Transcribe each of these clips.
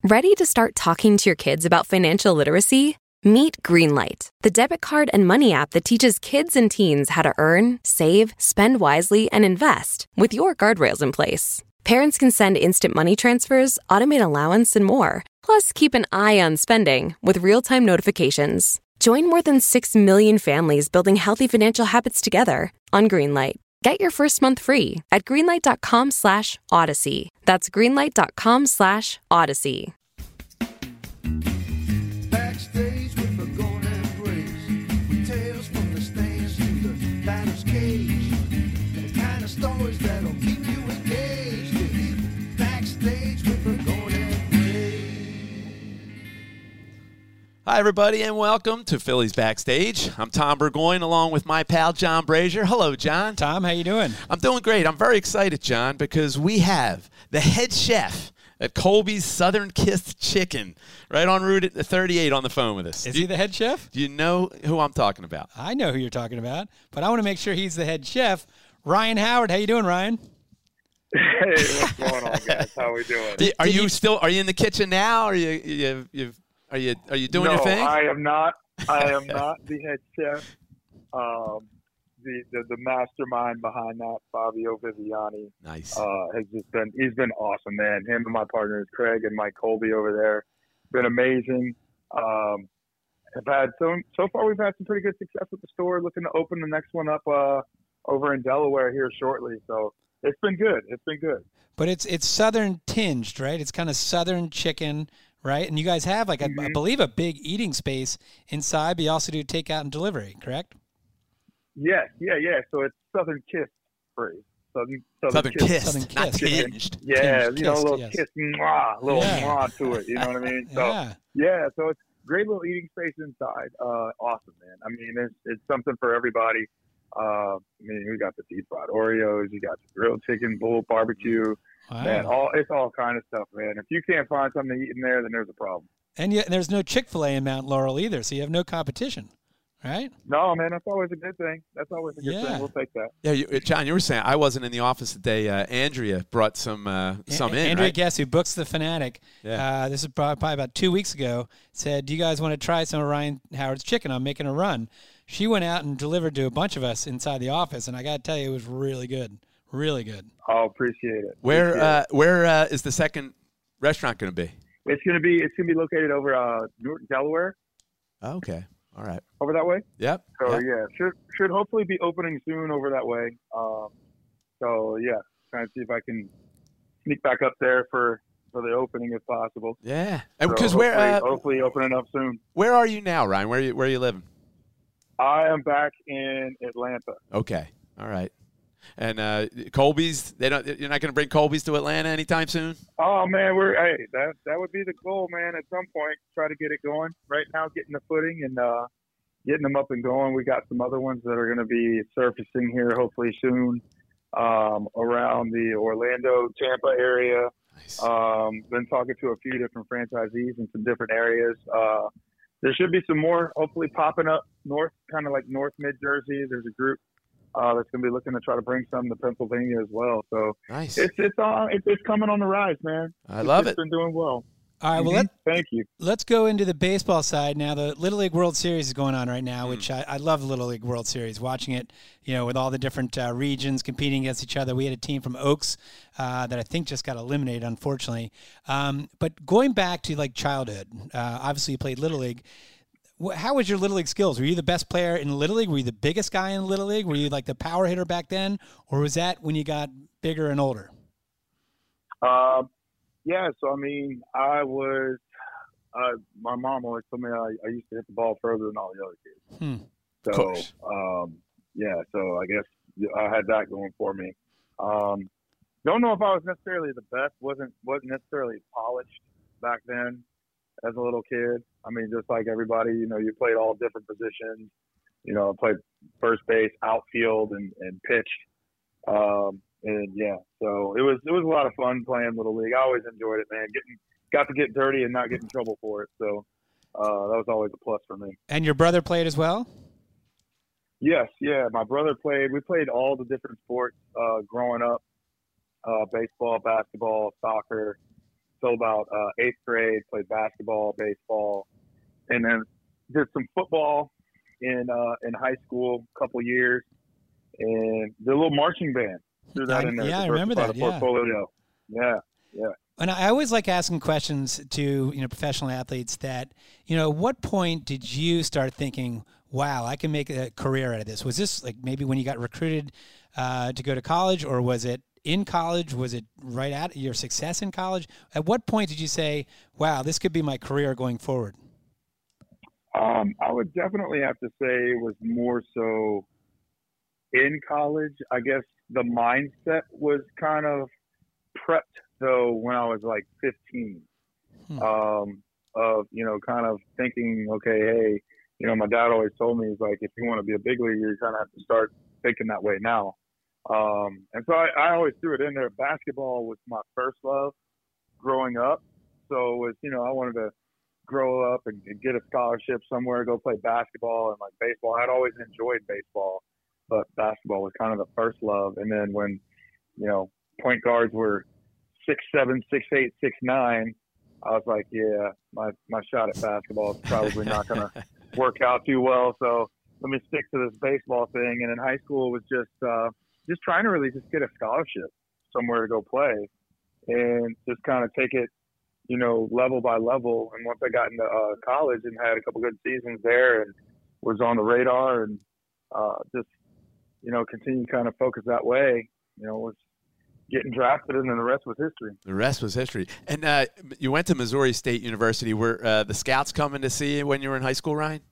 Ready to start talking to your kids about financial literacy? Meet Greenlight, the debit card and money app that teaches kids and teens how to earn, save, spend wisely, and invest with your guardrails in place. Parents can send instant money transfers, automate allowance, and more. Plus, keep an eye on spending with real-time notifications. Join more than 6 million families building healthy financial habits together on Greenlight. Get your first month free at greenlight.com/Odyssey. That's greenlight.com/Odyssey. Backstage with the Golden Grace, with tales from the stands to the batter's cage, the kind of stories that'll keep you engaged. It's Backstage with the Golden Grace. Hi, everybody, and welcome to Phillies Backstage. I'm Tom Burgoyne, along with my pal, John Brazier. Hello, John. Tom, how you doing? I'm doing great. I'm very excited, John, because we have the head chef at Colby's Southern Kiss Chicken right on Route 38 on the phone with us. Is he the head chef? Do you know who I'm talking about? I know who you're talking about, but I want to make sure he's the head chef. Ryan Howard, how you doing, Ryan? Hey, what's going on, guys? How we doing? Are you in the kitchen now? Or are you doing your thing? No, I am not. I am not the head chef. The mastermind behind that, Fabio Viviani, Nice. He's been awesome, man. Him and my partners, Craig and Mike Colby over there, been amazing. Have had so far we've had some pretty good success with the store. Looking to open the next one up over in Delaware here shortly. So it's been good. It's been good. But it's Southern tinged, right? It's kind of Southern chicken, right? And you guys have I believe a big eating space inside, but you also do takeout and delivery, correct? Yeah. So it's Southern Kiss free. Southern Kiss, not tinged. Yeah, Tinged, you know, a little yes. kiss, mwah to it. You know what I mean? So so it's great little eating space inside. Awesome, man. I mean, it's something for everybody. I mean, we got the deep fried Oreos, you got the grilled chicken, bull barbecue, man. It's all kind of stuff, man. If you can't find something to eat in there, then there's a problem. And yet there's no Chick-fil-A in Mount Laurel either, so you have no competition, right? No, man, that's always a good thing. That's always a good thing. We'll take that. Yeah, John, you were saying I wasn't in the office today. Andrea brought some in. Andrea right? Guess, who books the Fanatic, Yeah. this is probably about 2 weeks ago, said, "Do you guys want to try some of Ryan Howard's chicken? I'm making a run." She went out and delivered to a bunch of us inside the office, and I got to tell you, it was really good. Really good. Oh, appreciate it. Where is the second restaurant going to be? It's gonna be located over Newark, Delaware. Oh, okay. All right. Over that way. Yep. So yep. should hopefully be opening soon over that way. Trying to see if I can sneak back up there for the opening if possible. Yeah. So Because hopefully opening up soon. Where are you now, Ryan? Where are you living? I am back in Atlanta. Okay. All right. And Colby's, you're not going to bring Colby's to Atlanta anytime soon? Oh man, that would be the goal, man. At some point, try to get it going. Right now, getting the footing and getting them up and going. We got some other ones that are going to be surfacing here hopefully soon around the Orlando, Tampa area. Nice. Been talking to a few different franchisees in some different areas. There should be some more hopefully popping up north, kind of like North Mid Jersey. There's a group that's going to be looking to try to bring some to Pennsylvania as well. So Nice. It's coming on the rise, man. I love it. It's been doing well. All right, well, thank you. Let's go into the baseball side now. The Little League World Series is going on right now, which I love the Little League World Series, watching it, with all the different regions competing against each other. We had a team from Oaks that I think just got eliminated, unfortunately. But going back to, childhood, obviously you played Little League. How was your Little League skills? Were you the best player in Little League? Were you the biggest guy in Little League? Were you, the power hitter back then? Or was that when you got bigger and older? Yeah, so I mean, I was. My mom always told me I used to hit the ball further than all the other kids. Of course. So I guess I had that going for me. Don't know if I was necessarily the best. wasn't necessarily polished back then as a little kid. I mean, just like everybody, you played all different positions. I played first base, outfield, and pitched. So it was a lot of fun playing Little League. I always enjoyed it, man. Got to get dirty and not get in trouble for it. So that was always a plus for me. And your brother played as well? Yes, yeah. My brother played. We played all the different sports growing up: baseball, basketball, soccer, till about 8th grade. Played basketball, baseball, and then did some football in high school, a couple years, and did a little marching band. Threw that in there. Yeah, I remember that. Yeah. Portfolio. Yeah. And I always like asking questions to professional athletes that, at what point did you start thinking, wow, I can make a career out of this? Was this like maybe when you got recruited to go to college, or was it in college? Was it right at your success in college? At what point did you say, wow, this could be my career going forward? I would definitely have to say it was more so in college. I guess the mindset was kind of prepped though when I was like 15, of, kind of thinking, okay, hey, my dad always told me, he's like, if you want to be a big leaguer, you kind of have to start thinking that way now. And so I always threw it in there. Basketball was my first love growing up. So it was, I wanted to grow up and get a scholarship somewhere, go play basketball and like baseball. I'd always enjoyed baseball, but basketball was kind of the first love. And then when, point guards were 6'7", 6'8", 6'9", I was like, yeah, my shot at basketball is probably not going to work out too well. So let me stick to this baseball thing. And in high school, it was just trying to really just get a scholarship somewhere to go play and just kind of take it, level by level. And once I got into college and had a couple good seasons there and was on the radar and just, continue to kind of focus that way, was getting drafted, and then the rest was history. The rest was history. And you went to Missouri State University. Were the scouts coming to see you when you were in high school, Ryan?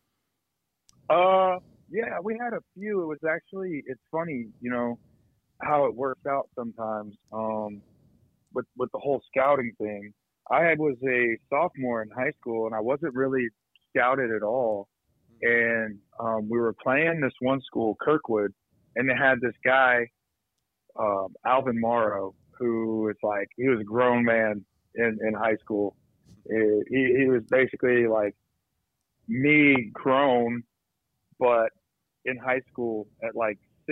Yeah, we had a few. It was actually, it's funny, how it works out sometimes with the whole scouting thing. I was a sophomore in high school, and I wasn't really scouted at all. And we were playing this one school, Kirkwood, and they had this guy, Alvin Morrow, who was like, he was a grown man in high school. He was basically like me grown, but in high school at like 6'6".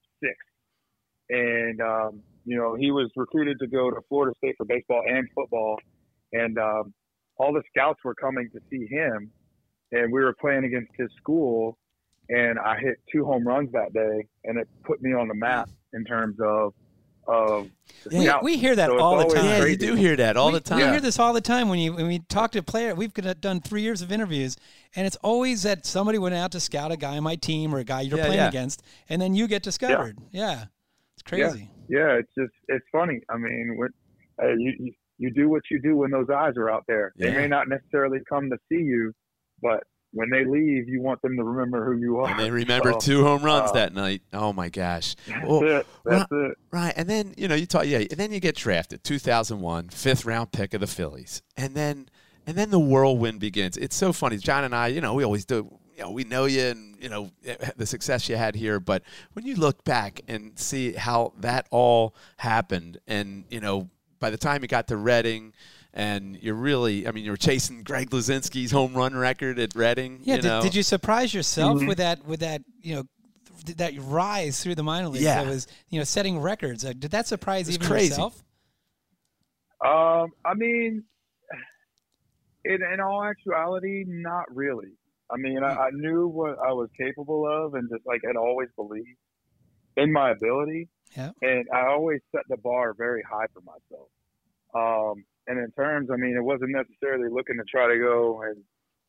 And, he was recruited to go to Florida State for baseball and football. And all the scouts were coming to see him. And we were playing against his school. And I hit 2 home runs that day. And it put me on the map in terms of we hear that all the time. Yeah, you do hear that all the time. We hear this all the time when we talk to a player. We've done 3 years of interviews, and it's always that somebody went out to scout a guy on my team or a guy you're playing against, and then you get discovered. Yeah, it's crazy. Yeah, it's funny. I mean, you do what you do when those eyes are out there. They may not necessarily come to see you, but when they leave, you want them to remember who you are. And they remember 2 home runs that night. Oh my gosh! That's it. Right, and then you talk. Yeah, and then you get drafted, 2001, 5th round pick of the Phillies, and then the whirlwind begins. It's so funny. John and I, we always do. We know you, and the success you had here. But when you look back and see how that all happened, and by the time you got to Reading. And you're really, you were chasing Greg Luzinski's home run record at Reading. Yeah, did you surprise yourself with that, that rise through the minor leagues? Yeah. That was, setting records. Did that surprise even crazy. yourself? In all actuality, not really. I knew what I was capable of and just like had always believed in my ability. Yeah. And I always set the bar very high for myself. And in terms, it wasn't necessarily looking to try to go and,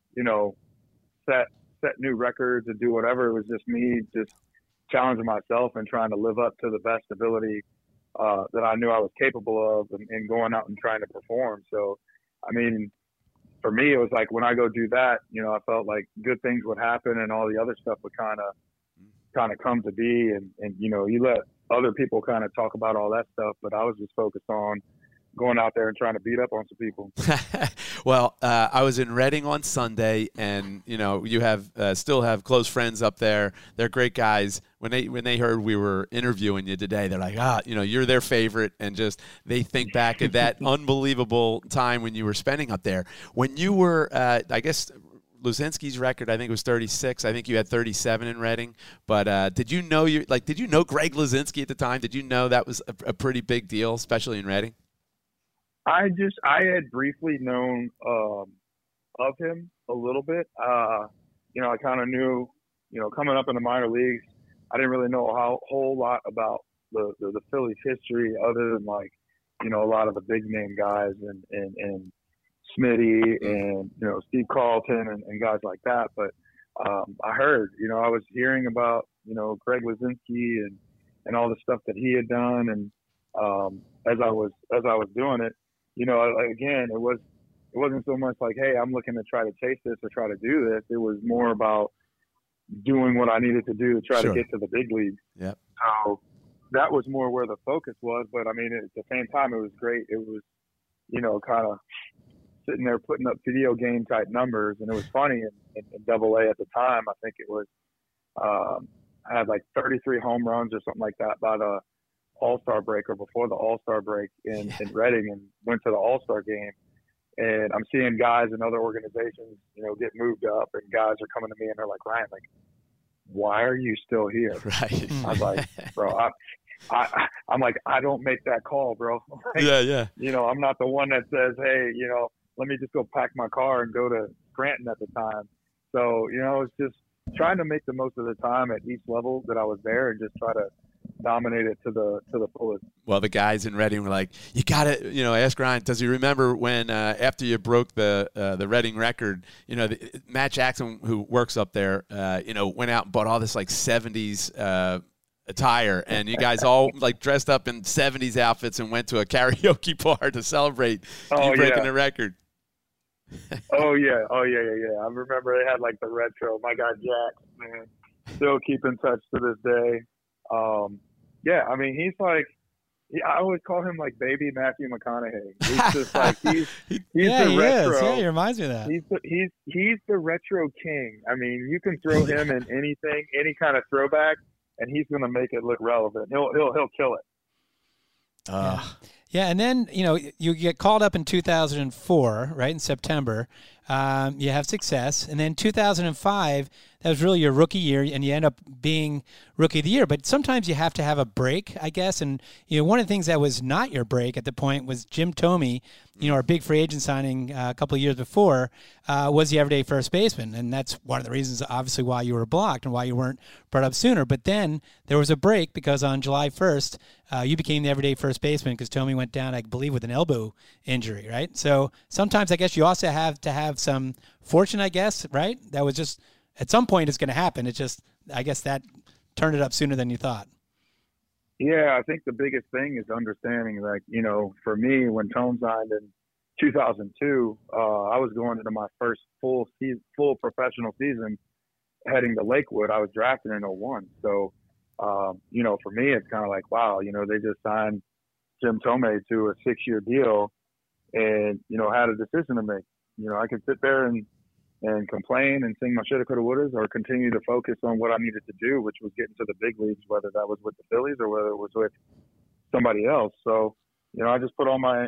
set new records and do whatever. It was just me just challenging myself and trying to live up to the best ability that I knew I was capable of and going out and trying to perform. So, for me, it was like when I go do that, I felt like good things would happen and all the other stuff would kind of come to be. And you let other people kind of talk about all that stuff, but I was just focused on going out there and trying to beat up on some people. Well, I was in Reading on Sunday, and you have still have close friends up there. They're great guys. When they heard we were interviewing you today, they're like, you're their favorite, and just they think back at that unbelievable time when you were spending up there. When you were, I guess, Luzinski's record, I think it was 36. I think you had 37 in Reading. But did you know Greg Luzinski at the time? Did you know that was a pretty big deal, especially in Reading? I had briefly known of him a little bit. I kind of knew, coming up in the minor leagues, I didn't really know a whole lot about the Phillies history other than a lot of the big name guys and Smitty and, Steve Carlton and guys like that. But I heard, I was hearing about, Greg Wyszynski and all the stuff that he had done. And as I was doing it, again, it wasn't so much like, hey, I'm looking to try to chase this or try to do this. It was more about doing what I needed to do to try to get to the big leagues. Yep. So that was more where the focus was. But I mean, at the same time, it was great. It was, kind of sitting there putting up video game type numbers. And it was funny in Double-A at the time. I think it was, I had 33 home runs or something like that by the All-Star break or before the All-Star break in Reading, and went to the All-Star game. And I'm seeing guys in other organizations, get moved up, and guys are coming to me and they're like, Ryan, why are you still here? Right. I was like, bro, I'm like, I don't make that call, bro. Yeah. I'm not the one that says, hey, let me just go pack my car and go to Scranton at the time. So, it's just trying to make the most of the time at each level that I was there and just try to dominate it to the fullest. Well, the guys in Reading were like, you got to, ask Ryan, does he remember when after you broke the Reading record, Matt Jackson, who works up there, went out and bought all this 70s attire, and you guys all dressed up in 70s outfits and went to a karaoke bar to celebrate you breaking the record. Oh yeah. I remember they had the retro. My guy Jack, man, still keep in touch to this day. I mean, he's I always call him baby Matthew McConaughey. He's just he's the retro. Yeah, he reminds me of that. He's the retro king. I mean, you can throw him in anything, any kind of throwback, and he's going to make it look relevant. He'll kill it. Yeah, and then, you get called up in 2004, right, in September. You have success. And then 2005, that was really your rookie year, and you end up being Rookie of the Year. But sometimes you have to have a break, I guess. And, one of the things that was not your break at the point was Jim Thome, our big free agent signing a couple of years before, was the everyday first baseman. And that's one of the reasons, obviously, why you were blocked and why you weren't brought up sooner. But then there was a break because on July 1st, you became the everyday first baseman because Thome went down, I believe, with an elbow injury, right? So sometimes I guess you also have to have some fortune, I guess, right? That was just, at some point it's going to happen. It's just, I guess that turned it up sooner than you thought. Yeah, I think the biggest thing is understanding, for me, when Thome signed in 2002, I was going into my first full professional season heading to Lakewood. I was drafted in 01. So, for me, it's kind of wow, they just signed Jim Thome to a 6-year deal and, had a decision to make. I could sit there and complain and sing my shoulda, coulda, wouldas, or continue to focus on what I needed to do, which was get into the big leagues, whether that was with the Phillies or whether it was with somebody else. So, I just put all my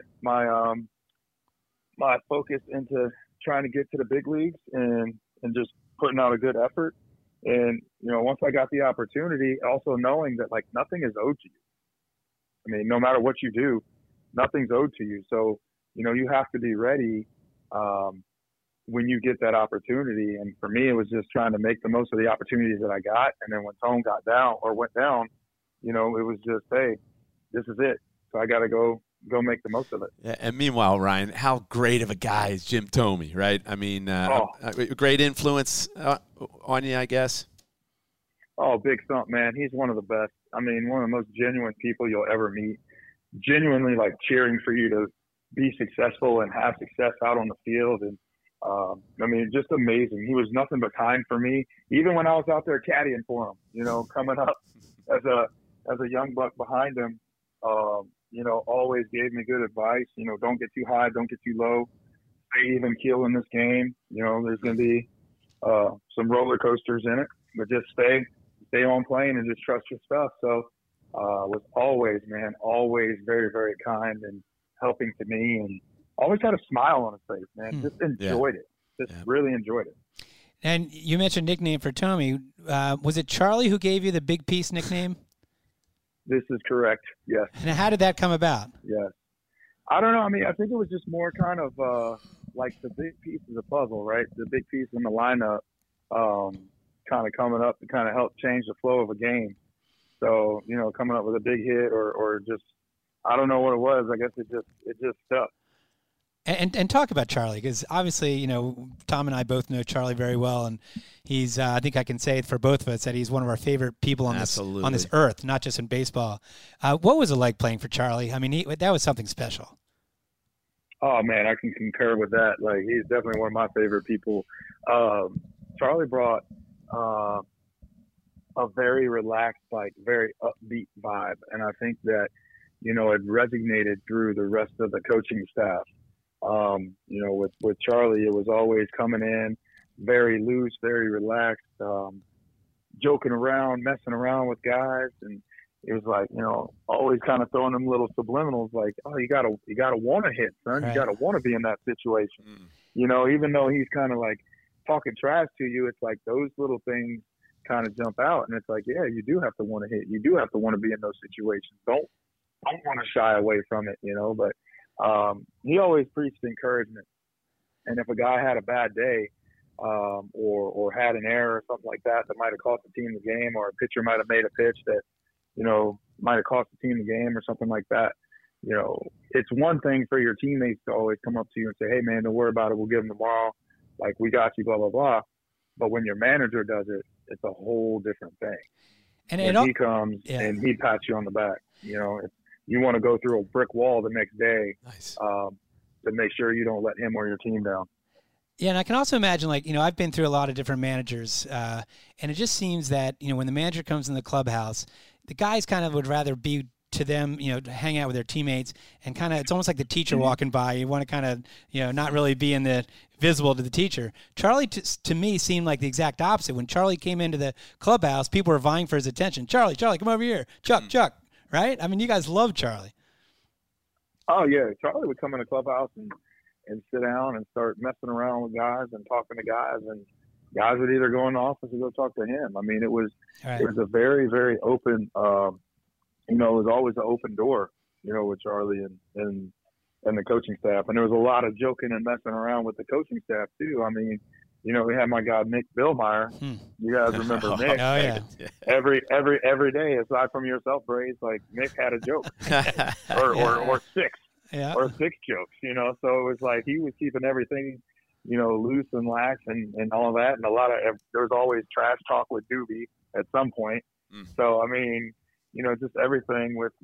focus into trying to get to the big leagues and just putting out a good effort. And, once I got the opportunity, also knowing that nothing is owed to you. I mean, no matter what you do, nothing's owed to you. So, you have to be ready when you get that opportunity. And for me, it was just trying to make the most of the opportunities that I got. And then when Thome went down, it was just, hey, this is it. So I got to go make the most of it. Yeah, and meanwhile, Ryan, how great of a guy is Jim Thome, right? I mean, great influence on you, I guess. Oh, big stump, man. He's one of the best. I mean, one of the most genuine people you'll ever meet. Genuinely cheering for you to be successful and have success out on the field. And I mean, just amazing. He was nothing but kind for me, even when I was out there caddying for him, coming up as a young buck behind him, always gave me good advice. Don't get too high, don't get too low, stay even keel in this game. There's going to be some roller coasters in it, but just stay on playing and just trust your stuff. So was always very, very kind and helping to me, and always had a smile on his face, man. Just enjoyed it. Really enjoyed it. And you mentioned nickname for Thome. Was it Charlie who gave you the Big Piece nickname? This is correct, yes. And how did that come about? Yes. I don't know. I mean, I think it was just more kind of like the big piece of the puzzle, right? The big piece in the lineup kind of coming up to kind of help change the flow of a game. So, you know, coming up with a big hit or just, I don't know what it was. I guess it just stuck. And talk about Charlie, because obviously, you know, Tom and I both know Charlie very well, and he's I think I can say it for both of us that he's one of our favorite people on this earth, not just in baseball. What was it like playing for Charlie? I mean, that was something special. Oh man, I can concur with that. Like, he's definitely one of my favorite people. Charlie brought a very relaxed, like very upbeat vibe, and I think that, you know, it resonated through the rest of the coaching staff. You know, with Charlie, it was always coming in very loose, very relaxed, joking around, messing around with guys. And it was like, you know, always kind of throwing them little subliminals like, oh, you gotta want to hit, son. Right. You gotta want to be in that situation. You know, even though he's kind of like talking trash to you, it's like those little things kind of jump out. And it's like, yeah, you do have to want to hit. You do have to want to be in those situations. Don't want to shy away from it, you know, but he always preached encouragement. And if a guy had a bad day, or had an error or something like that might have cost the team the game, or a pitcher might have made a pitch that, you know, might have cost the team the game or something like that, you know, it's one thing for your teammates to always come up to you and say, hey man, don't worry about it. We'll give them tomorrow. Like, we got you, blah, blah, blah. But when your manager does it, it's a whole different thing. And he comes and he pats you on the back, you know, you want to go through a brick wall the next day. Nice. To make sure you don't let him or your team down. Yeah, and I can also imagine, like, you know, I've been through a lot of different managers, and it just seems that, you know, when the manager comes in the clubhouse, the guys kind of would rather be to them, you know, to hang out with their teammates, and kind of, it's almost like the teacher walking by. You want to kind of, you know, not really be visible to the teacher. Charlie, to me, seemed like the exact opposite. When Charlie came into the clubhouse, people were vying for his attention. Charlie, come over here. Chuck, right? I mean, you guys love Charlie. Oh, yeah. Charlie would come in the clubhouse and sit down and start messing around with guys and talking to guys, and guys would either go in the office or go talk to him. I mean, it was a very, very open, you know, it was always an open door, you know, with Charlie and the coaching staff. And there was a lot of joking and messing around with the coaching staff too. I mean, you know, we had my guy, Mick Billmeyer. You guys remember Mick? Oh, yeah. Every day, aside from yourself, Braves, like, Mick had a joke or six. Yeah. Or 6 jokes, you know. So it was like he was keeping everything, you know, loose and lax and all of that. And there was always trash talk with Doobie at some point. So, I mean, you know, just everything with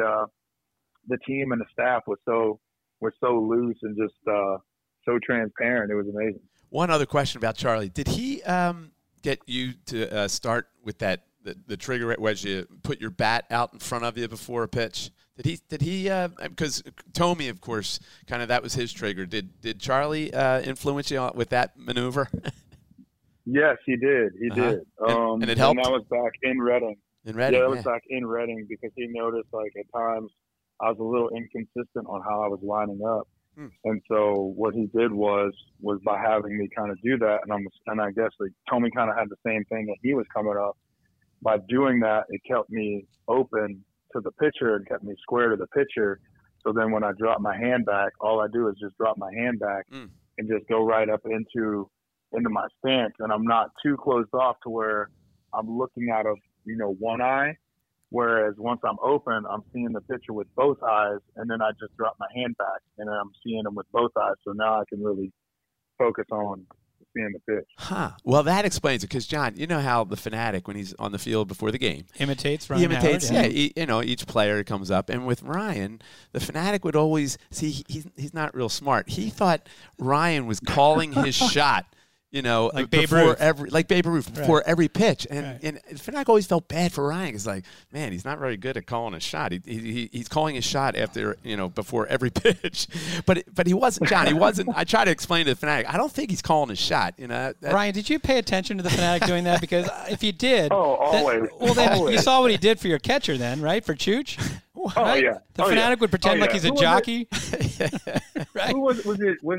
the team and the staff was so loose and just so transparent. It was amazing. One other question about Charlie. Did he get you to start with the trigger wedge, you put your bat out in front of you before a pitch? Did he because Tommy, of course, kind of that was his trigger. Did Charlie influence you with that maneuver? Yes, he did. He did. And it helped? And that was back in Reading. In Reading? Yeah, that was back in Reading, because he noticed, like, at times I was a little inconsistent on how I was lining up. And so what he did was by having me kind of do that, and I guess like Tommy kind of had the same thing that he was coming up. By doing that, it kept me open to the pitcher and kept me square to the pitcher. So then when I drop my hand back, all I do is just drop my hand back and just go right up into my stance. And I'm not too closed off to where I'm looking out of, you know, one eye. Whereas once I'm open, I'm seeing the pitcher with both eyes, and then I just drop my hand back and then I'm seeing him with both eyes. So now I can really focus on seeing the pitch. Well, that explains it, because John, you know how the Fanatic, when he's on the field before the game, imitates Ryan Howard, yeah. You know, each player comes up, and with Ryan, the Fanatic would always see he's not real smart. He thought Ryan was calling his shot. You know, like Babe Ruth before every pitch, and Fanatic always felt bad for Ryan. It's like, man, he's not very good at calling a shot. He's calling his shot after, you know, before every pitch, but he wasn't, John. He wasn't. I try to explain to the Fanatic, I don't think he's calling his shot. You know, Ryan, did you pay attention to the Fanatic doing that? Because if you did, always. You saw what he did for your catcher, then, right, for Chooch. Oh Right? yeah. The Oh, fanatic yeah. would pretend Oh, like yeah. he's a Who was jockey. Right? Who was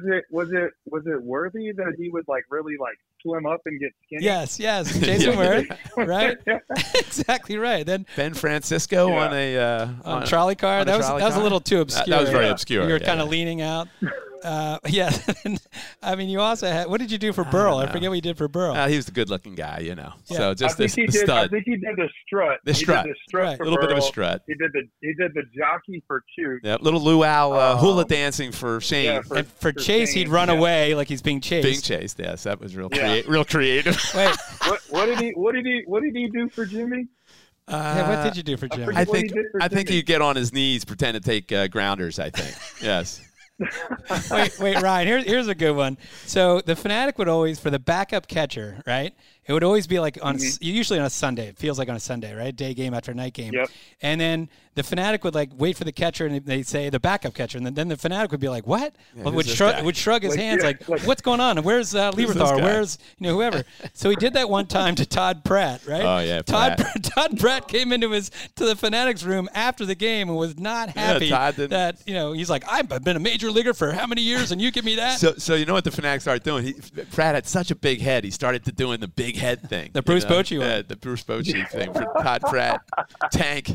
it worthy that he would like really like swim up and get skinny? Yes, Jason Worth, right? Yeah. exactly right. Then Ben Francisco Yeah. on a on trolley car, on a that was trolley that was a car? little too obscure. That was very Yeah. obscure. You were yeah, kind of yeah. leaning out. Yeah. I mean, you also had. What did you do for Burl? I know. forget what you did for Burl. He was a good-looking guy, you know. Yeah. So I just think this he did. I stud, think he did the strut. The strut. He did the strut Right. for a little bit of a Burl. strut. He did the jockey for Cute. Yeah, little luau hula Um, dancing for Shane. Yeah, and for Chase, Shane, he'd run yeah. away like he's being chased. Being chased, yes, that was real Yeah. creative. Wait, What did he do for Jimmy? yeah, what did you do for Jimmy? forget I what he think did for I think Jimmy. you get on his knees, pretend to take grounders. I think, yes. Wait, Ryan. Here's a good one. So the Fanatic would always, for the backup catcher, right? It would always be like on usually on a Sunday. It feels like on a Sunday, right? Day game after night game. Yep. And then the Fanatic would like wait for the catcher, and they'd say the backup catcher, and then the Fanatic would be like, "What?" who's would this shrug guy? would shrug his Like, hands yeah, like, like- "What's going on? And where's this Lieberthal? guy? Where's whoever?" So he did that one time to Todd Pratt, right? Oh, yeah, Todd Pratt came into the Fanatics room after the game and was not happy Todd didn't- that he's like, "I've been a major leaguer for how many years, and you give me that." So you know what the Fanatics started doing? Pratt had such a big head. He started to doing the big head thing. The Bruce Bochy one. Yeah, the Bruce Bochy thing for Todd Pratt. Tank.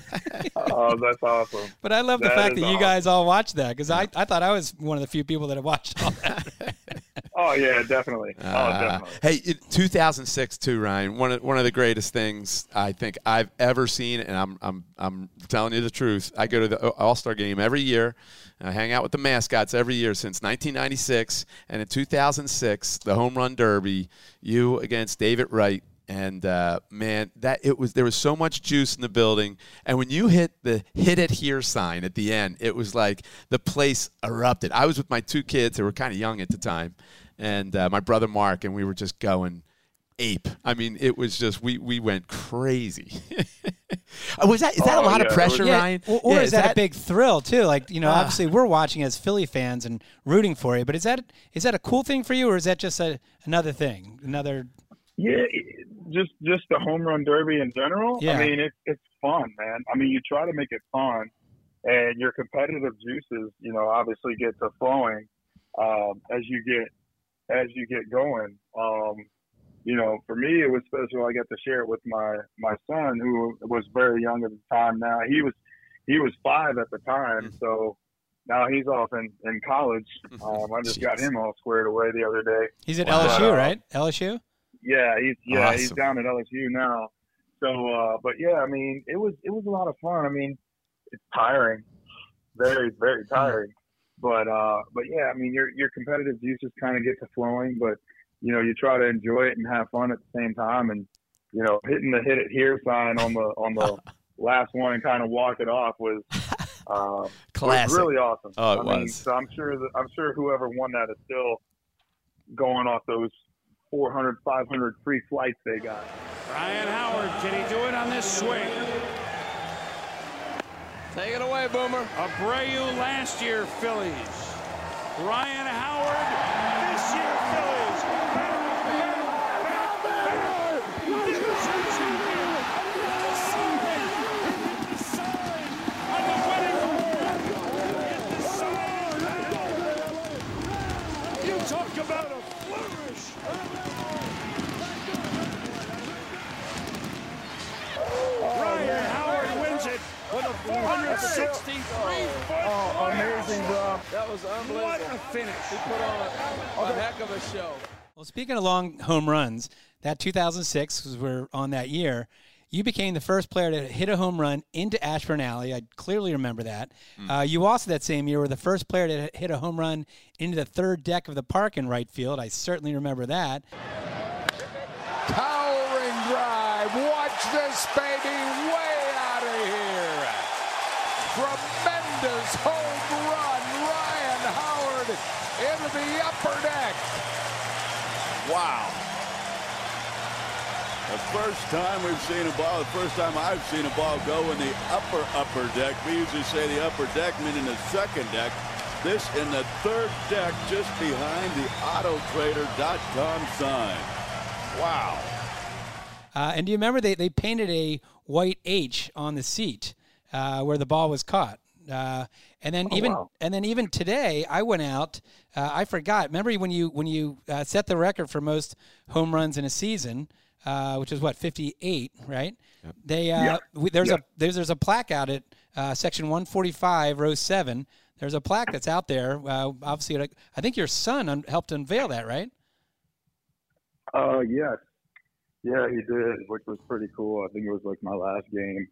Oh, that's awesome. But I love the That fact is that you awesome. guys all watched that because I thought I was one of the few people that have watched all that. Oh yeah, definitely. Definitely. Hey, in 2006 too, Ryan. One of the greatest things I think I've ever seen, and I'm telling you the truth. I go to the All-Star game every year. I hang out with the mascots every year since 1996, and in 2006, the Home Run Derby, you against David Wright. And man, there was so much juice in the building. And when you hit the "hit it here" sign at the end, it was like the place erupted. I was with my two kids; they were kind of young at the time, and my brother Mark, and we were just going ape. I mean, it was just we went crazy. Is that a lot of yeah, pressure, it was- Ryan? Or Yeah, is that a big thrill too? Like obviously we're watching as Philly fans and rooting for you, but is that a cool thing for you, or is that just another thing? Yeah, just the home run derby in general. Yeah. I mean, it's fun, man. I mean, you try to make it fun, and your competitive juices, obviously get to flowing as you get going. For me, it was special. I got to share it with my son, who was very young at the time. Now he was 5 at the time, so now he's off in college. I just got him all squared away the other day. He's at Wow. LSU, right? LSU. Yeah, he's Awesome. down at LSU now. So, but yeah, I mean, it was a lot of fun. I mean, it's tiring, very, very tiring. But yeah, I mean, your competitive juices kind of get to flowing, but you try to enjoy it and have fun at the same time. And hitting the "hit it here" sign on the last one and kind of walk it off was Classic. really awesome. Oh, it I mean, was. so I'm sure whoever won that is still going off those 400, 500 free flights they got. Ryan Howard, can he do it on this swing? Take it away, Boomer. Abreu last year Phillies. Ryan Howard this year Phillies. You talk about a flourish. Ryan Howard wins it with a 463-foot Amazing, bro. That was unbelievable. What a finish. He put on a heck of a show. Well, speaking of long home runs, that 2006, because we're on that year, you became the first player to hit a home run into Ashburn Alley. I clearly remember that. You also, that same year, were the first player to hit a home run into the third deck of the park in right field. I certainly remember that. Towering drive. Watch this baby way out of here. Tremendous home run. Ryan Howard into the upper deck. Wow. The first time we've seen a ball, the first time I've seen a ball go in the upper deck. We usually say the upper deck, meaning the second deck. This in the third deck, just behind the Autotrader.com sign. Wow. And do you remember they painted a white H on the seat? where the ball was caught. And then even today, I went out. I forgot. Remember when you set the record for most home runs in a season, which is 58, right? Yep. There's a plaque out at section 145, row 7. There's a plaque that's out there. Obviously, I think your son helped unveil that, right? Yes. Yeah, he did, which was pretty cool. I think it was like my last game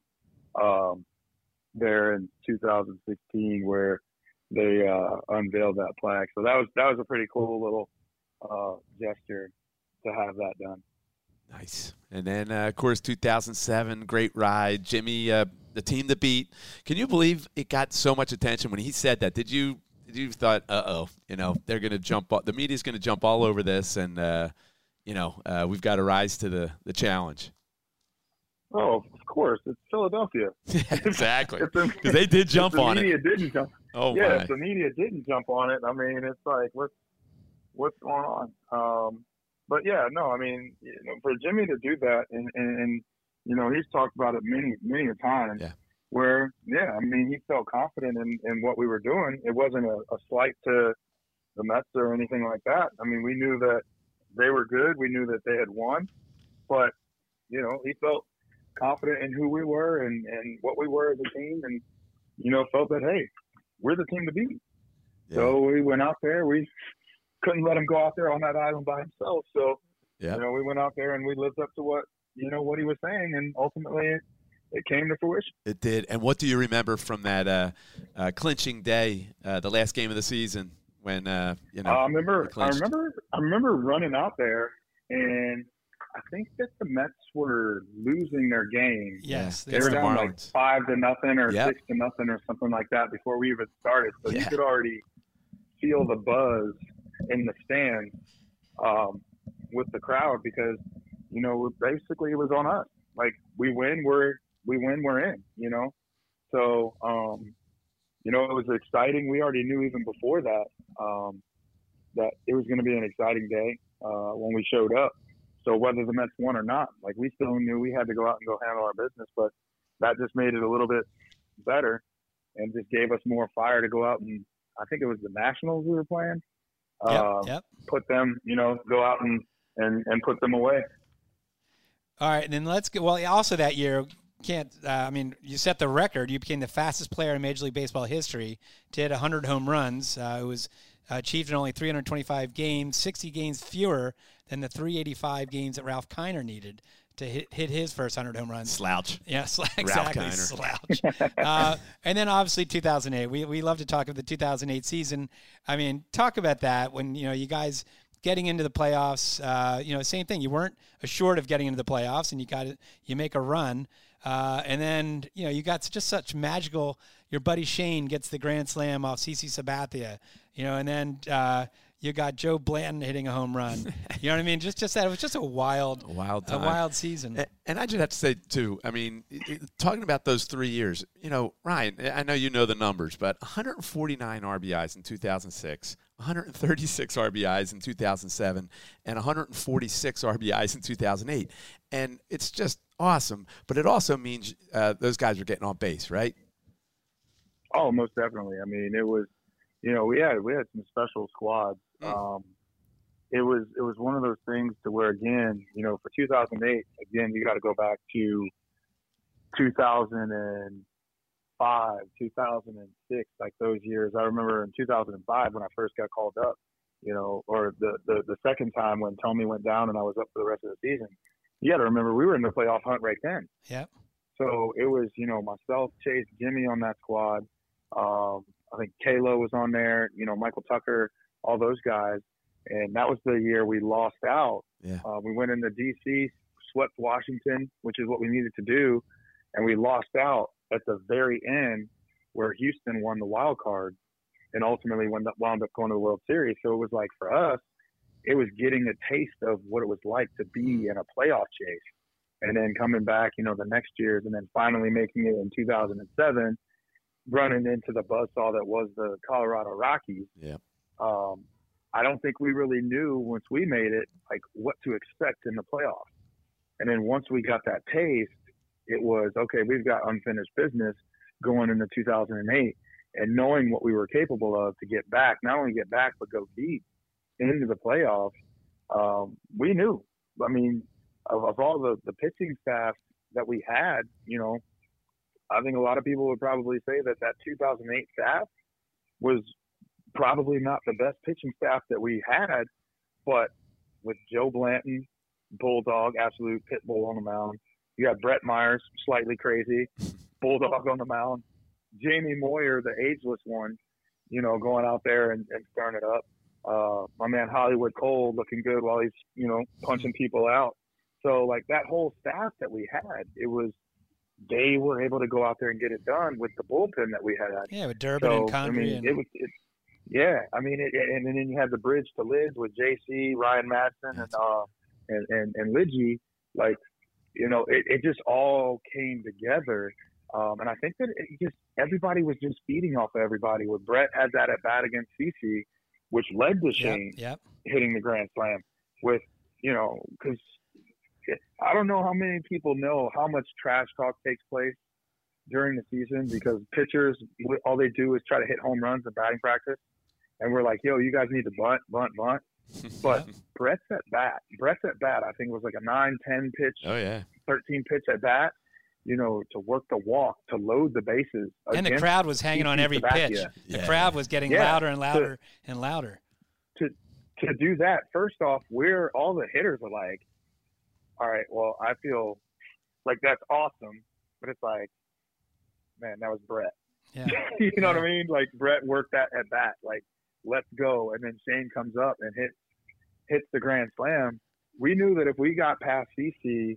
there in 2016 where they unveiled that plaque. So that was a pretty cool little gesture to have that done. Nice. And then, of course, 2007, great ride. Jimmy, the team to beat. Can you believe it got so much attention when he said that? Did you thought, they're going to jump, the media's going to jump all over this, and, we've got to rise to the challenge? Oh, of course. It's Philadelphia. Yeah, exactly. Because they did jump on it. The media didn't jump. Oh, yeah, my. if the media didn't jump on it, I mean, it's like, what's going on? But yeah, no, I mean, for Jimmy to do that, and he's talked about it many a time. Yeah. Where, I mean, he felt confident in what we were doing. It wasn't a slight to the Mets or anything like that. I mean, we knew that they were good. We knew that they had won, but he felt confident in who we were and what we were as a team, and felt that, hey, we're the team to beat. Yeah. So we went out there. We couldn't let him go out there on that island by himself. So, we went out there and we lived up to what he was saying, and ultimately it came to fruition. It did. And what do you remember from that clinching day, the last game of the season when, I remember running out there, and I think that the Mets were losing their game. Yes. They were down like 5-0 or 6-0 or something like that before we even started. So you could already feel the buzz in the stands with the crowd, because basically it was on us. Like, we win, we're in. So it was exciting. We already knew even before that that it was going to be an exciting day when we showed up. So whether the Mets won or not, like, we still knew we had to go out and go handle our business. But that just made it a little bit better and just gave us more fire to go out, and I think it was the Nationals we were playing. Put them, go out and put them away. All right, and then let's go. Well, also that year, you set the record. You became the fastest player in Major League Baseball history to hit 100 home runs. It was achieved in only 325 games, 60 games fewer than the 385 games that Ralph Kiner needed to hit his first 100 home runs. Slouch. Yeah, exactly. Slouch. And then obviously 2008. We love to talk about the 2008 season. I mean, talk about that when, you guys getting into the playoffs, same thing. You weren't assured of getting into the playoffs, and you make a run. And then, you got just such magical, your buddy Shane gets the grand slam off CC Sabathia, and then you got Joe Blanton hitting a home run. You know what I mean? Just that. It was just a wild time. A wild season. And I just have to say, too, I mean, talking about those 3 years, Ryan, I know you know the numbers, but 149 RBIs in 2006, 136 RBIs in 2007, and 146 RBIs in 2008. And it's just awesome. But it also means those guys are getting on base, right? Oh, most definitely. I mean, it was, we had some special squads. It was one of those things to where, again, for 2008, again, you got to go back to 2005, 2006, like those years. I remember in 2005 when I first got called up, or the second time when Tommy went down and I was up for the rest of the season. You got to remember we were in the playoff hunt right then. Yep. So it was, myself, Chase, Jimmy on that squad. I think Kalo was on there, Michael Tucker, all those guys. And that was the year we lost out. Yeah. We went into D.C., swept Washington, which is what we needed to do, and we lost out at the very end where Houston won the wild card and ultimately wound up going to the World Series. So it was like, for us, it was getting a taste of what it was like to be in a playoff chase. And then coming back, the next years, and then finally making it in 2007, running into the buzzsaw that was the Colorado Rockies. Yeah. I don't think we really knew once we made it, like, what to expect in the playoffs. And then once we got that taste, it was, okay, we've got unfinished business. going into 2008, and knowing what we were capable of to get back, not only get back, but go deep into the playoffs. We knew. I mean, of all the pitching staff that we had, you know, I think a lot of people would probably say that 2008 staff was probably not the best pitching staff that we had, but with Joe Blanton, Bulldog, absolute pit bull on the mound. You got Brett Myers, slightly crazy, Bulldog on the mound. Jamie Moyer, the ageless one, you know, going out there and stirring it up. My man Hollywood Cole looking good while he's, you know, punching people out. So, like, that whole staff that we had, they were able to go out there and get it done with the bullpen that we had. Yeah, with Durbin and Condrey. I mean, and then you had the bridge to Lids with JC, Ryan Madsen, and Lidgy. Like, you know, it just all came together. And I think that everybody was just feeding off of everybody. With Brett had that at bat against CC, which led to Shane hitting the grand slam. With, you know, because I don't know how many people know how much trash talk takes place during the season, because pitchers, all they do is try to hit home runs in batting practice. And we're like, yo, you guys need to bunt. But Brett's at bat, I think it was like a 9-10 pitch, 13 pitch at bat, you know, to work the walk, to load the bases. And the crowd was hanging on every pitch. The crowd was getting louder and louder and louder. To do that, first off, all the hitters are like, all right, well, I feel like that's awesome, but it's like, man, that was Brett. Yeah. You know what I mean? Like, Brett worked that at bat, like, let's go. And then Shane comes up and hits the grand slam. We knew that if we got past CC,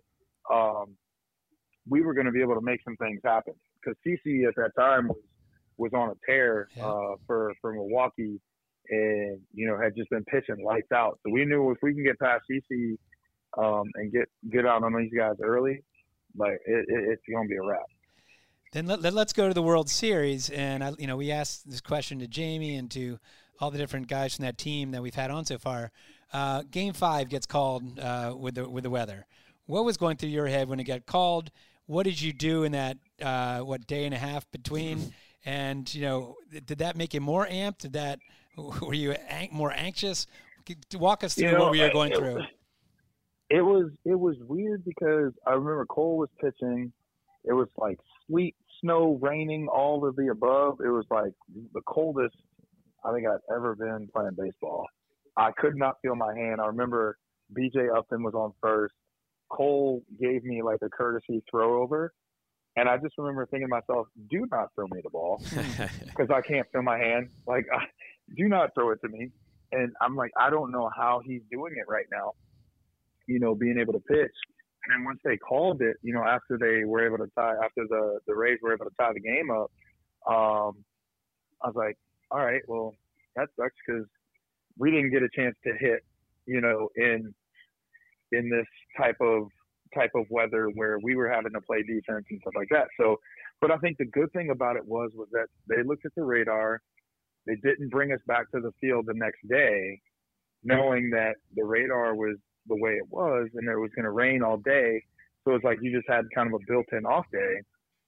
we were going to be able to make some things happen, because CC at that time was on a tear for Milwaukee, and, you know, had just been pitching lights out. So we knew if we can get past CC and get out on these guys early, like, it's going to be a wrap. Then let's go to the World Series, and we asked this question to Jamie and to all the different guys from that team that we've had on so far. Game 5 gets called with the weather. What was going through your head when it got called? What did you do in that day and a half between? And, you know, did that make you more amped? Were you more anxious? Walk us through what we were going through. It was weird, because I remember Cole was pitching. It was like sleet, snow, raining, all of the above. It was like the coldest I think I've ever been playing baseball. I could not feel my hand. I remember BJ Upton was on first. Cole gave me like a courtesy throw over. And I just remember thinking to myself, do not throw me the ball, because I can't feel my hand. Like, do not throw it to me. And I'm like, I don't know how he's doing it right now, you know, being able to pitch. And then once they called it, you know, after they were able to tie, after the Rays were able to tie the game up, I was like, all right, well, that sucks, because we didn't get a chance to hit, you know, in this type of weather where we were having to play defense and stuff like that. So, but I think the good thing about it was that they looked at the radar. They didn't bring us back to the field the next day, knowing that the radar was the way it was, and it was going to rain all day. So it's like you just had kind of a built-in off day,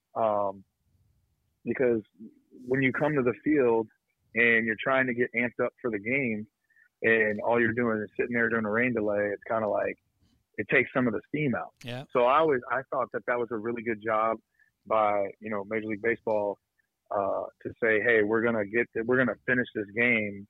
because when you come to the field and you're trying to get amped up for the game, and all you're doing is sitting there during a rain delay, it's kind of like it takes some of the steam out. Yeah. So I thought that was a really good job by, you know, Major League Baseball to say, hey, we're gonna finish this game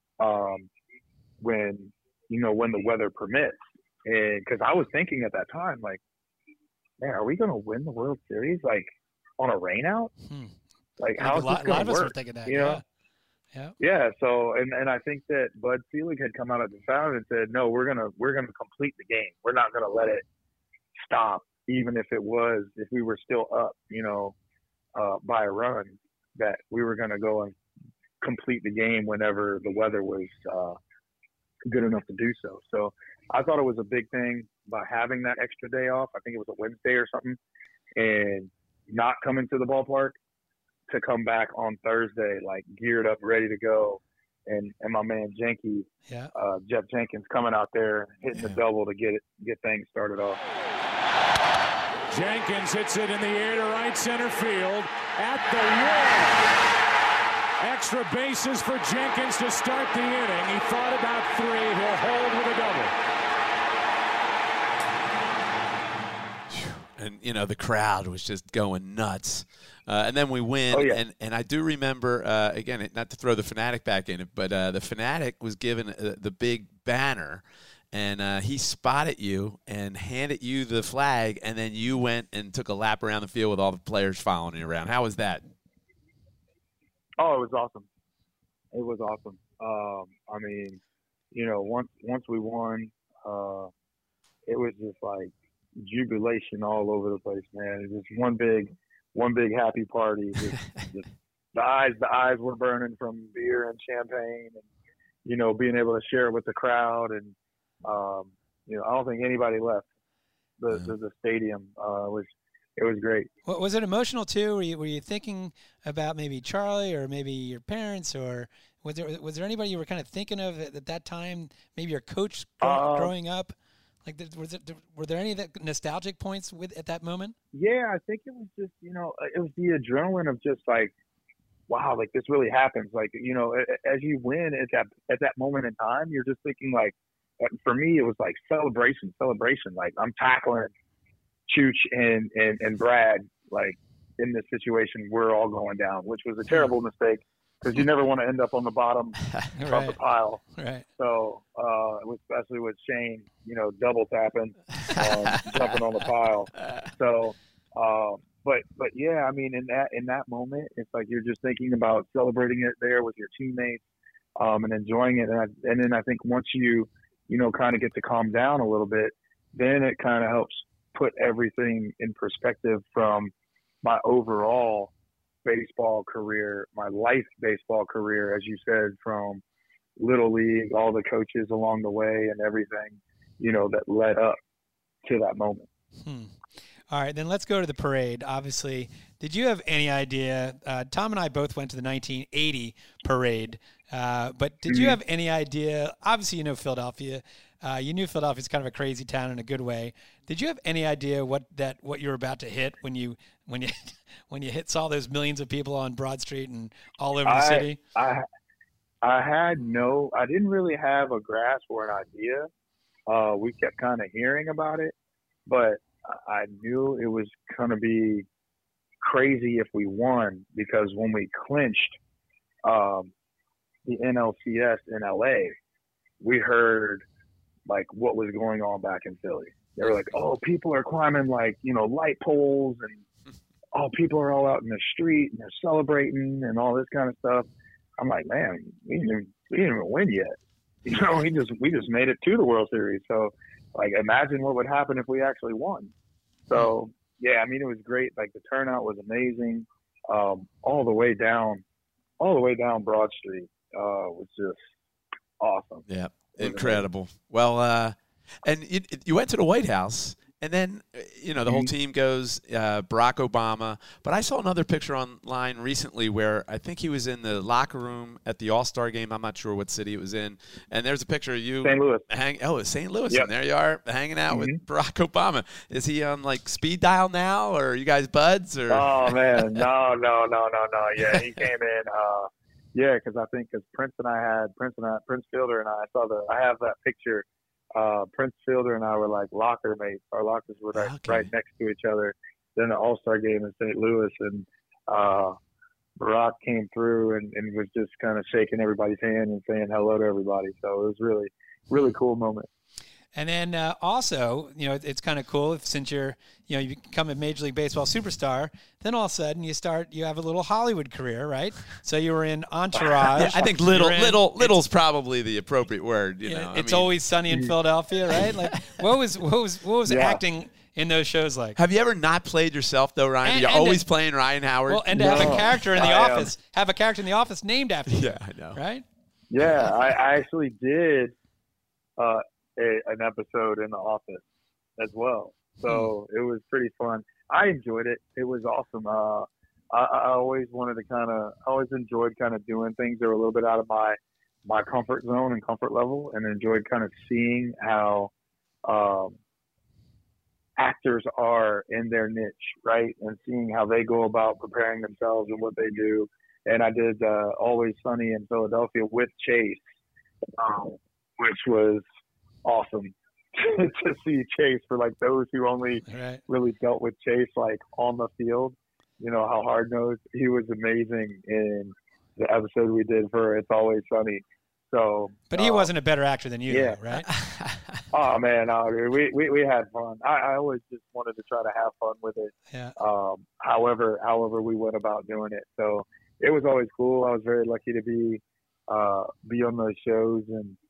when the weather permits. And because I was thinking at that time, like, man, are we gonna win the World Series like on a rainout? Like, how's this gonna work? A lot of us were thinking that. You know? Yeah. So, and I think that Bud Selig had come out at the sound and said, no, we're gonna complete the game. We're not gonna let it stop, even if we were still up, you know, by a run. That we were gonna go and complete the game whenever the weather was good enough to do so. So I thought it was a big thing by having that extra day off. I think it was a Wednesday or something, and not coming to the ballpark, to come back on Thursday, like geared up, ready to go. And my man Jenke, Jeff Jenkins, coming out there, hitting the double to get things started off. Jenkins hits it in the air to right center field. at the wall. Extra bases for Jenkins to start the inning. He thought about 3. He'll hold with a double. And, you know, the crowd was just going nuts. And then we win. Oh, yeah. And I do remember, again, not to throw the Fanatic back in it, but the Fanatic was given the big banner, and he spotted you and handed you the flag, and then you went and took a lap around the field with all the players following you around. How was that? Oh, it was awesome. It was awesome. I mean, you know, once we won, it was just like jubilation all over the place, man. It was one big happy party. Just the eyes were burning from beer and champagne, and you know, being able to share it with the crowd. And you know, I don't think anybody left the stadium. It was great. Was it emotional too? Were you thinking about maybe Charlie or maybe your parents, or was there anybody you were kind of thinking of at that time? Maybe your coach growing up. Like, were there any of the nostalgic points at that moment? Yeah, I think it was just, you know, it was the adrenaline of just like, wow, like this really happens. Like, you know, as you win at that moment in time, you're just thinking like, for me, it was like celebration. Like I'm tackling Chooch and Brad, like in this situation, we're all going down, which was a terrible mistake because you never want to end up on the bottom of the pile. Right. So, especially with Shane, you know, double tapping, jumping on the pile. So, but yeah, I mean, in that moment, it's like you're just thinking about celebrating it there with your teammates, and enjoying it. And then I think once you know, kind of get to calm down a little bit, then it kind of helps put everything in perspective from my overall baseball career, my life baseball career, as you said, from Little League, all the coaches along the way and everything, you know, that led up to that moment. All right, then let's go to the parade. Obviously, did you have any idea? Tom and I both went to the 1980 parade, but did you have any idea? Obviously, you know Philadelphia. You knew Philadelphia's kind of a crazy town in a good way. Did you have any idea what you were about to hit when you saw those millions of people on Broad Street and all over the city? I didn't really have a grasp or an idea. We kept kind of hearing about it, but I knew it was going to be crazy if we won, because when we clinched the NLCS in LA, we heard like what was going on back in Philly. They were like, oh, people are climbing like, you know, light poles, and oh, people are all out in the street and they're celebrating and all this kind of stuff. I'm like, man, we didn't even win yet. You know, we just made it to the World Series. So like, imagine what would happen if we actually won. So yeah, I mean, it was great. Like the turnout was amazing. All the way down Broad Street was just awesome. Yeah, incredible. Amazing. Well, and you went to the White House, and then, you know, the whole team goes, Barack Obama. But I saw another picture online recently where I think he was in the locker room at the All-Star game. I'm not sure what city it was in. And there's a picture of you. St. Louis. It's St. Louis. Yep. And there you are hanging out with Barack Obama. Is he on, like, speed dial now, or are you guys buds? Or? Oh, man. No. Yeah, he came in. Yeah, because I think Prince Fielder and I have that picture. Prince Fielder and I were like locker mates. Our lockers were right next to each other. Then the All-Star game in St. Louis, and Barack came through and was just kind of shaking everybody's hand and saying hello to everybody. So it was really, really cool moment. And then also, you know, it's kind of cool since you become a Major League Baseball superstar, then all of a sudden you have a little Hollywood career, right? So you were in Entourage. Yeah, I think little's probably the appropriate word. You know, it's Always Sunny in Philadelphia, right? Like, what was acting in those shows like? Have you ever not played yourself though, Ryan? You're always playing Ryan Howard. Well, and to have a character in the office, named after you. Yeah, I know. Right? Yeah, I actually did an episode in The Office as well. So it was pretty fun. I enjoyed it. It was awesome. I always enjoyed kind of doing things that were a little bit out of my comfort zone and comfort level, and enjoyed kind of seeing how actors are in their niche, right? And seeing how they go about preparing themselves and what they do. And I did Always Sunny in Philadelphia with Chase, which was awesome to see Chase, for like those who only really dealt with Chase like on the field. You know how hard-nosed he was. Amazing in the episode we did for It's Always Sunny. So, but he wasn't a better actor than you, yeah. though, right? Oh man, no, dude, we had fun. I always just wanted to try to have fun with it. Yeah. However we went about doing it. So it was always cool. I was very lucky to be on those shows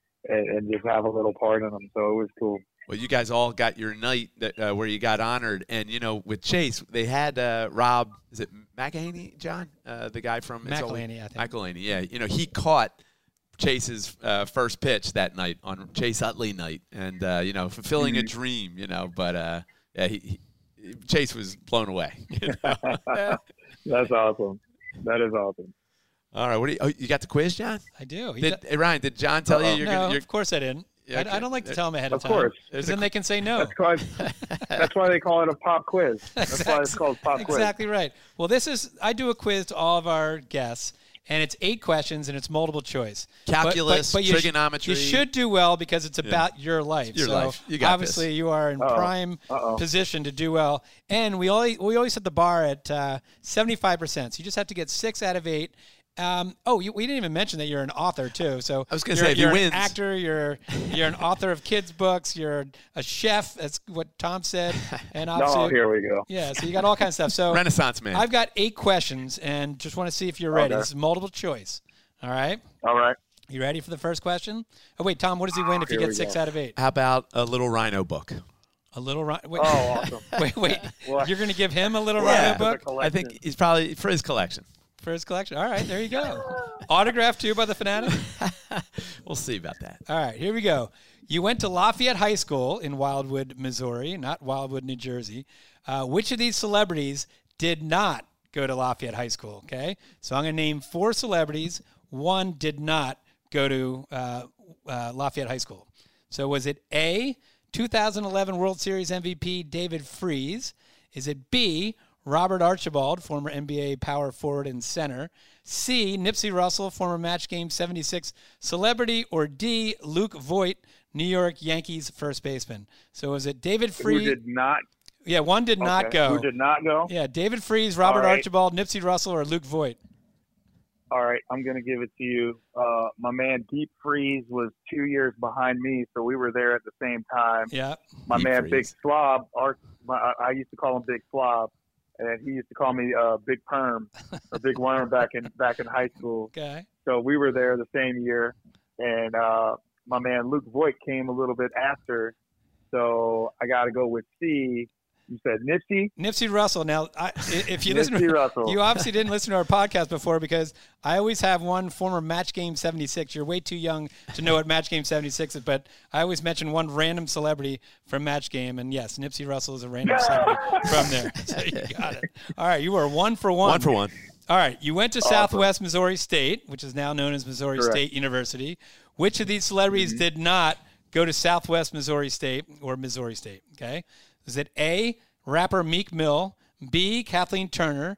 and just have a little part in them. So it was cool. Well, you guys all got your night that, where you got honored. And, you know, with Chase, they had Rob, is it McElhenney, John? The guy from McElhenney, I think. McElhenney, yeah. You know, he caught Chase's first pitch that night on Chase Utley night. And, you know, fulfilling a dream, you know. But, yeah, Chase was blown away. You know? That's awesome. That is awesome. All right. You got the quiz, John? I do. Hey, Ryan, did John tell you you're going to? Of course I didn't. Yeah, okay. I don't like to tell them ahead of time. Of course. Because then they can say no. That's why they call it a pop quiz. That's why it's called pop quiz. Exactly right. Well, I do a quiz to all of our guests, and it's 8 questions, and it's multiple choice. Calculus, but trigonometry. You should do well because it's about your life. Your life. You got obviously this. You are in prime position to do well. And we always set the bar at 75%. So you just have to get 6 out of 8. We didn't even mention that you're an author too. So I was going to say, if you win, an actor, you're an author of kids' books. You're a chef. That's what Tom said. And obviously, here we go. Yeah, so you got all kinds of stuff. So Renaissance man. I've got 8 questions, and just want to see if you're ready. This is multiple choice. All right. All right. You ready for the first question? Oh wait, Tom, what does he win if he gets 6 out of 8? How about a Little Rhino book? A Little Rhino. Awesome. Wait. You're going to give him a Little Rhino book? I think he's probably for his collection. For his collection. All right, there you go. Autographed too by the Fanatic? We'll see about that. All right, here we go. You went to Lafayette High School in Wildwood, Missouri, not Wildwood, New Jersey. Which of these celebrities did not go to Lafayette High School? Okay, so I'm going to name 4 celebrities. 1 did not go to Lafayette High School. So was it A, 2011 World Series MVP David Freese? Is it B, Robert Archibald, former NBA power forward and center? C, Nipsey Russell, former Match Game 76 celebrity? Or D, Luke Voigt, New York Yankees first baseman? So is it David Freese? Who did not? Yeah, 1 did not go. Who did not go? Yeah, David Freese, Robert Archibald, Nipsey Russell, or Luke Voigt? All right, I'm going to give it to you. My man Deep Freeze was 2 years behind me, so we were there at the same time. Yeah. My Deep man Freeze. Big Slob, I used to call him Big Slob, and he used to call me Big Perm or Big Worm back in high school. Okay. So we were there the same year, and my man Luke Voigt came a little bit after. So I got to go with C. You said Nipsey? Nipsey Russell. Now, if you listen, Russell. You obviously didn't listen to our podcast before because I always have one former Match Game 76. You're way too young to know what Match Game 76 is, but I always mention one random celebrity from Match Game, and yes, Nipsey Russell is a random celebrity from there. So you got it. All right, you were 1 for 1. 1 for 1. All right, you went to Southwest Missouri State, which is now known as Missouri State University. Which of these celebrities did not go to Southwest Missouri State or Missouri State? Okay. Is it A, rapper Meek Mill, B, Kathleen Turner,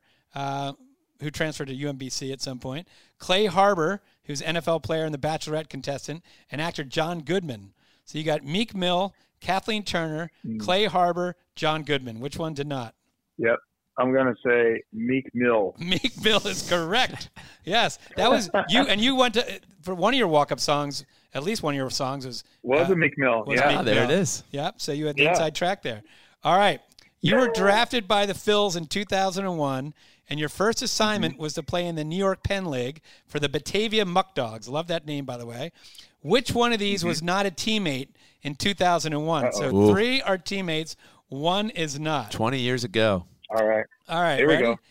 who transferred to UMBC at some point, Clay Harbor, who's an NFL player and the Bachelorette contestant, and actor John Goodman? So you got Meek Mill, Kathleen Turner, Clay Harbor, John Goodman. Which one did not? Yep. I'm going to say Meek Mill. Meek Mill is correct. Yes. That was you. And you went to, for one of your walk-up songs, at least one of your songs was a Meek Mill. Yeah, there it is. Yep. So you had the inside track there. All right. You were drafted by the Phils in 2001, and your first assignment was to play in the New York Penn League for the Batavia Muck Dogs. Love that name, by the way. Which one of these was not a teammate in 2001? So 3 are teammates, 1 is not. 20 years ago. All right. Here we go.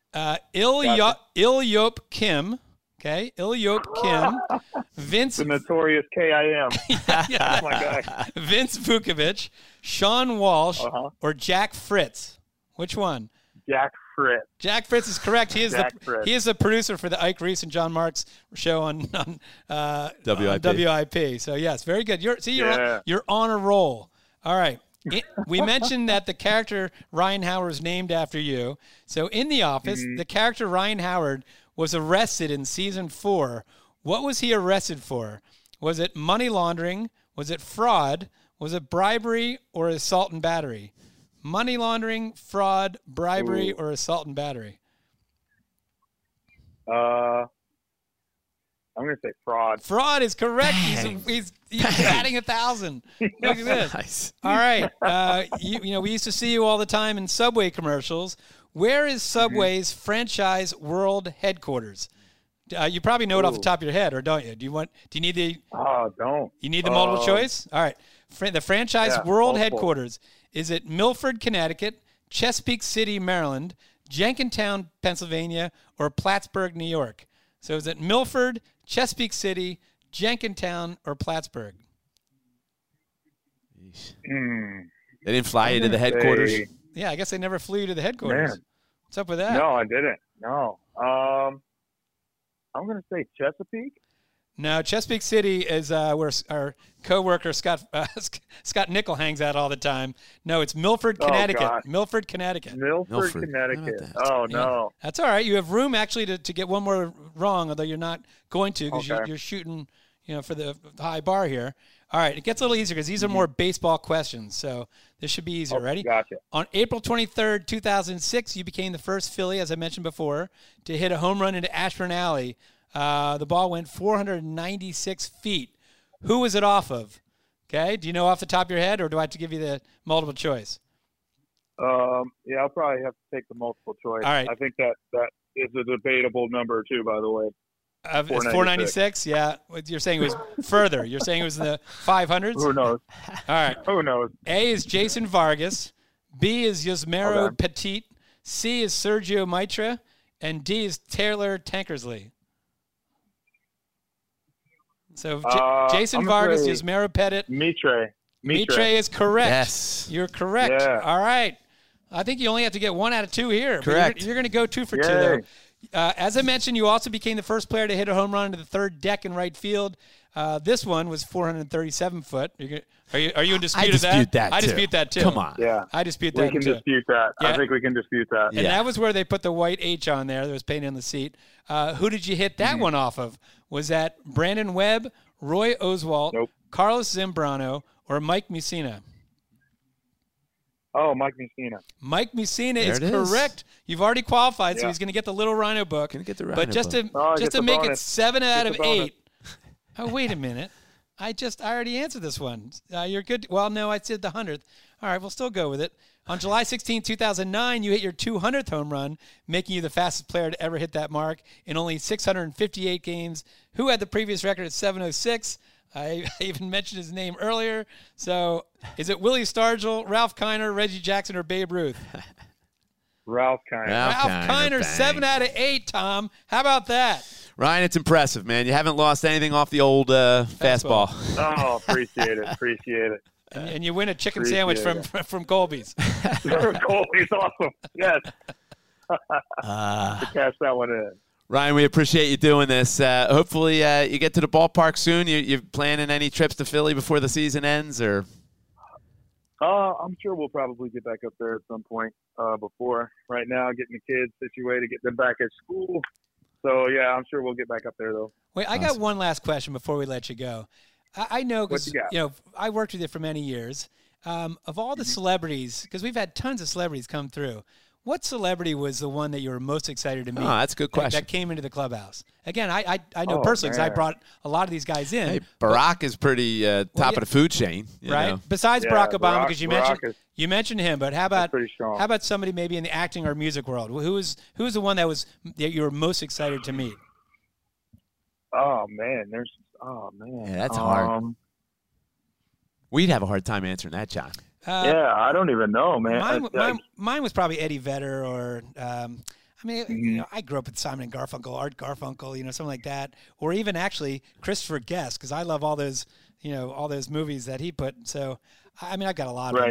Il-Yop Kim. Okay, Il-Yop Kim. Vince. The notorious K.I.M. That's my guy. Vince Vukovic, Sean Walsh, or Jack Fritz. Which one? Jack Fritz. Jack Fritz is correct. He is the producer for the Ike Reese and John Marks show on WIP. WIP. So yes, very good. You're on a roll. All right. We mentioned that the character Ryan Howard is named after you. So in The Office, the character Ryan Howard was arrested in season 4. What was he arrested for? Was it money laundering? Was it fraud? Was it bribery or assault and battery? Money laundering, fraud, bribery, or assault and battery? I'm going to say fraud. Fraud is correct. He's batting 1,000. Look at this. Nice. All right. We used to see you all the time in Subway commercials. Where is Subway's franchise world headquarters? You probably know it off the top of your head, or don't you? Do you need the? Don't. You need the multiple choice. All right. The franchise world headquarters, is it Milford, Connecticut, Chesapeake City, Maryland, Jenkintown, Pennsylvania, or Plattsburgh, New York? So is it Milford, Chesapeake City, Jenkintown, or Plattsburgh? They didn't fly you to the headquarters? Yeah, I guess they never flew you to the headquarters. Man. What's up with that? No, I didn't. No. I'm going to say Chesapeake. No, Chesapeake City is where our coworker Scott Nickel hangs out all the time. No, it's Milford, Connecticut. God. Milford, Connecticut. Milford, Connecticut. Oh, no. That's all right. You have room actually to get one more wrong, although you're not going to because you're shooting, for the high bar here. All right, it gets a little easier because these are more baseball questions, so this should be easier. Ready? Gotcha. On April 23rd, 2006, you became the first Philly, as I mentioned before, to hit a home run into Ashburn Alley. The ball went 496 feet. Who was it off of? Okay, do you know off the top of your head, or do I have to give you the multiple choice? Yeah, I'll probably have to take the multiple choice. All right. I think that is a debatable number, too, by the way. It's 496? Yeah. You're saying it was further. You're saying it was in the 500s? Who knows? All right. Who knows? A is Jason Vargas. B is Yusmeiro Petit. C is Sergio Mitra. And D is Taylor Tankersley. So Jason Vargas, Yusmeiro Petit. Mitre is correct. Yes. You're correct. Yeah. All right. I think you only have to get 1 out of 2 here. Correct. You're going to go 2 for 2 there. As I mentioned, you also became the first player to hit a home run into the third deck in right field. This one was 437 foot. Are you in dispute of that? I dispute that too. Come on. Yeah. I dispute that too. We can dispute that. Yeah. I think we can dispute that. And that was where they put the white H on there that was painted on the seat. Who did you hit that one off of? Was that Brandon Webb, Roy Oswalt, Carlos Zambrano, or Mike Mussina? Oh, Mike Mussina. Mike Mussina is correct. You've already qualified, so he's going to get the Little Rhino book. Going to get the Rhino But just to make it 7 out of 8. Oh, wait a minute. I already answered this one. You're good. Well, no, I said the 100th. All right, we'll still go with it. On July 16, 2009, you hit your 200th home run, making you the fastest player to ever hit that mark in only 658 games. Who had the previous record at 706? I even mentioned his name earlier. So is it Willie Stargell, Ralph Kiner, Reggie Jackson, or Babe Ruth? Ralph Kiner. Ralph Kiner, 7 out of 8, Tom. How about that? Ryan, it's impressive, man. You haven't lost anything off the old fastball. Oh, appreciate it. And you win a chicken sandwich from Colby's. Colby's awesome. Yes. To cash that one in. Ryan, we appreciate you doing this. Hopefully you get to the ballpark soon. You planning any trips to Philly before the season ends, or? I'm sure we'll probably get back up there at some point before. Right now, getting the kids situated, getting them back at school. So, yeah, I'm sure we'll get back up there, though. Wait, I got one last question before we let you go. I know because, I worked with you for many years. Of all the celebrities, because we've had tons of celebrities come through, what celebrity was the one that you were most excited to meet? Oh, that's a good question. That came into the clubhouse. Again, I know personally because I brought a lot of these guys in. Hey, Barack is pretty top of the food chain, right? know. Besides Barack Obama, because you mentioned him, but how about somebody maybe in the acting or music world? Who was the one that you were most excited to meet? Oh man, yeah, that's hard. We'd have a hard time answering that, John. I don't even know, man. Mine was probably Eddie Vedder, or I grew up with Simon and Garfunkel, Art Garfunkel, something like that, or even actually Christopher Guest, because I love all those movies that he put. So, I've got a lot of them.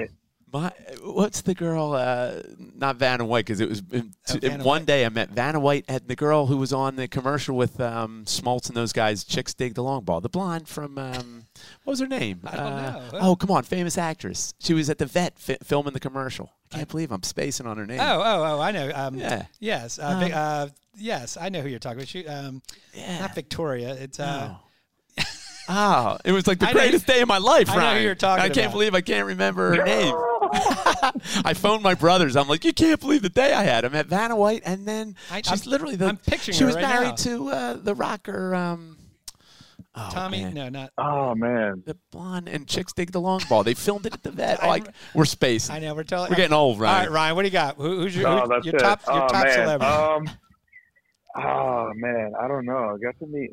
What's the girl? Not Vanna White, because it was Vanna one White. day I met Vanna White and the girl who was on the commercial with Smoltz and those guys. Chicks dig the long ball. The blonde from what was her name? I don't know. Oh, come on, famous actress. She was at the vet filming the commercial. I can't believe I'm spacing on her name. Oh, I know. Yeah. Yes. Yes, I know who you're talking about. She, not Victoria. It's Oh, it was like the I know greatest day of my life, I know who Ryan. you're talking I can't about. believe I can't remember her name. I phoned my brothers. I'm like, you can't believe the day I had. I met Vanna White, and then she's literally I'm picturing she her was right married now. to the rocker. Tommy. man. No, not. Oh man. The blonde and chicks dig the long ball. They filmed it at the vet. We're spacing. I know. We're getting old, Ryan. All right, Ryan. What do you got? Who's your, Oh, that's your it. top? Your Oh, top man. celebrity? Oh man, I don't know. I got to meet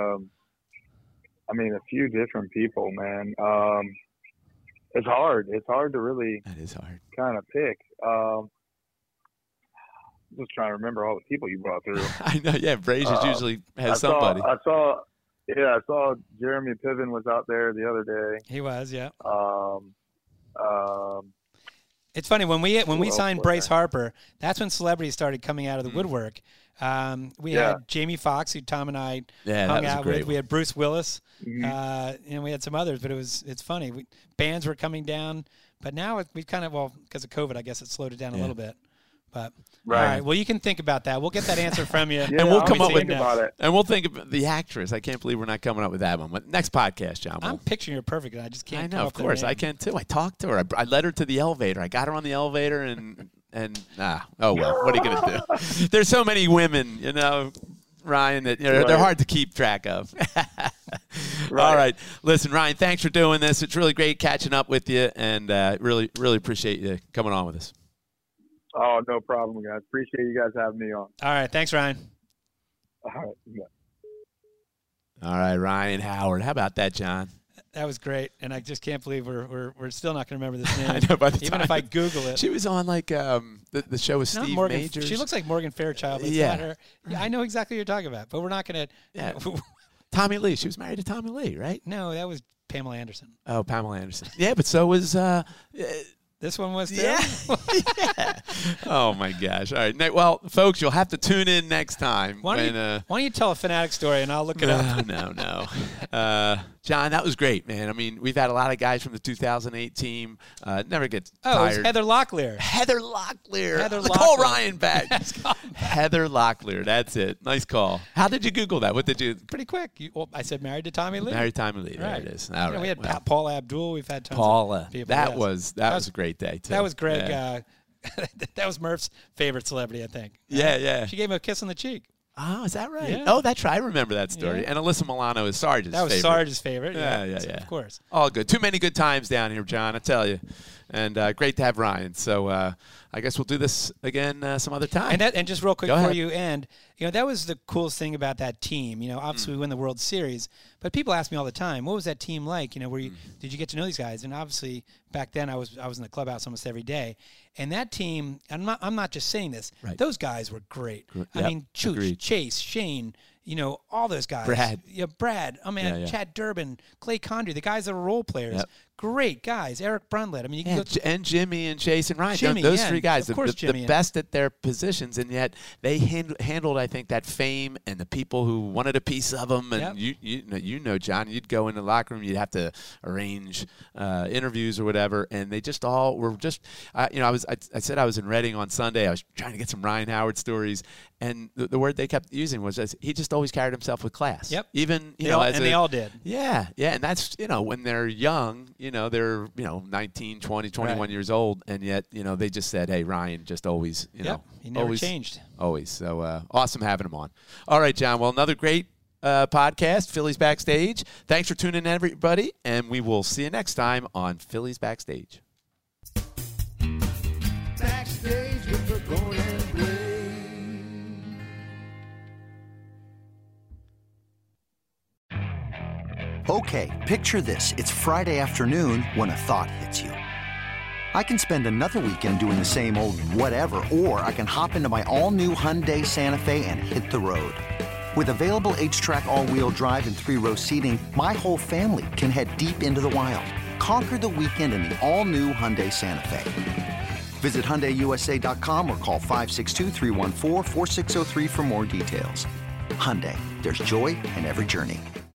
a few different people, man. It's hard. It's hard to really That is hard. kind of pick. Just trying to remember all the people you brought through. I know. Yeah, Brazier's usually has somebody. I saw Jeremy Piven was out there the other day. He was, yeah. Um, It's funny when we else signed was Bryce there? Harper. That's when celebrities started coming out of the woodwork. We had Jamie Foxx, who Tom and I Yeah, that hung was a out great with. We had Bruce Willis, Mhm. and we had some others. But it's funny. Bands were coming down, but now we've kind of because of COVID, I guess it slowed it down a little bit. But Right. all right, well, you can think about that. We'll get that answer from you, Yeah, And we'll I'll come up think with about it. And we'll think of the actress. I can't believe we're not coming up with that one. But next podcast, John. I'm picturing her perfect, and I just can't. I come know, up of with her course, I name. can too. I talked to her. I led her to the elevator. I got her on the elevator, oh well. What are you gonna do? There's so many women, Ryan, that they're Right. hard to keep track of. All right, listen, Ryan. Thanks for doing this. It's really great catching up with you, and really, really appreciate you coming on with us. Oh, no problem, guys. Appreciate you guys having me on. All right, thanks, Ryan. All right. Yeah. All right, Ryan Howard. How about that, John? That was great, and I just can't believe we're still not going to remember this name. I know. By the Even time if I Google it. she was on like the show with Not Steve Morgan, Majors. She looks like Morgan Fairchild. But it's Yeah. not her. Yeah, I know exactly what you're talking about, but we're not going to. Yeah. Tommy Lee. She was married to Tommy Lee, right? No, that was Pamela Anderson. Oh, Pamela Anderson. Yeah, but so was. This one was too? Yeah. Yeah. Oh my gosh! All right. Well, folks, you'll have to tune in next time. Why don't you tell a Fanatic story and I'll look it up? No. John, that was great, man. I mean, we've had a lot of guys from the 2008 team. Never get Oh, it was tired. Heather Locklear. Heather Locklear. Heather Call Locklear. Ryan back. Heather Locklear. That's it. Nice call. How did you Google that? What did you? Pretty quick. I said married to Tommy Lee. Mary Tommy Lee. There Right. it is. You All know, right. We had well, Paula Abdul. We've had tons Paula. of people. That yes. was a great day too. That was Greg. Yeah. That was Murph's favorite celebrity, I think. Yeah. She gave him a kiss on the cheek. Oh, is that right? Yeah. Oh, that's right. I remember that story. Yeah. And Alyssa Milano is Sarge's That was favorite. Sarge's favorite. Yeah. So, of course. All good. Too many good times down here, John, I tell you. And great to have Ryan. So I guess we'll do this again some other time. And just real quick Go before ahead. you end, that was the coolest thing about that team. Obviously we win the World Series, but people ask me all the time, what was that team like? Did you get to know these guys? And obviously back then I was in the clubhouse almost every day. And that team, I'm not just saying this. Right. Those guys were great. I Yep, mean, Chooch, agreed. Chase, Shane, all those guys. Brad. Yeah, Brad. I mean, Yeah. Chad Durbin, Clay Condry, the guys that were role players. Yep. Great guys. Eric Brunlett. I mean, you can go And Jimmy and Chase and Ryan. Jimmy, those yeah, three guys, of course the Jimmy. best at their positions, and yet they handled, I think, that fame and the people who wanted a piece of them. And Yep. you know, John, you'd go in the locker room, you'd have to arrange interviews or whatever, and they just all were just. I said I was in Reading on Sunday. I was trying to get some Ryan Howard stories, and the word they kept using was he just always carried himself with class. Yep. Even They all did. Yeah, and that's when they're young, they're 19, 20, 21 Right. years old, and yet they just said, "Hey, Ryan, just always, He never always changed. always." So awesome having him on. All right, John. Well, another great podcast, Phillies Backstage. Thanks for tuning in, everybody, and we will see you next time on Phillies Backstage. Backstage with the Golden Gray. Okay, picture this. It's Friday afternoon when a thought hits you. I can spend another weekend doing the same old whatever, or I can hop into my all-new Hyundai Santa Fe and hit the road. With available H-Track all-wheel drive and 3-row seating, my whole family can head deep into the wild. Conquer the weekend in the all-new Hyundai Santa Fe. Visit HyundaiUSA.com or call 562-314-4603 for more details. Hyundai, there's joy in every journey.